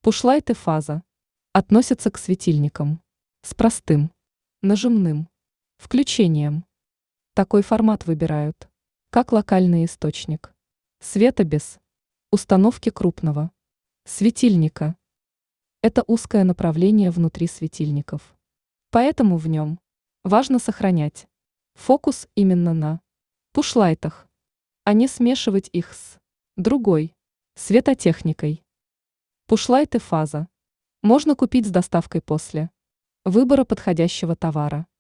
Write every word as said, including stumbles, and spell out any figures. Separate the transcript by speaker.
Speaker 1: Пушлайт и фаза относятся к светильникам с простым нажимным включением. Такой формат выбирают, как локальный источник света без установки крупного светильника. Это узкое направление внутри светильников. Поэтому в нем важно сохранять фокус именно на пушлайтах, а не смешивать их с другой светотехникой. Пушлайт и фаза можно купить с доставкой после выбора подходящего товара.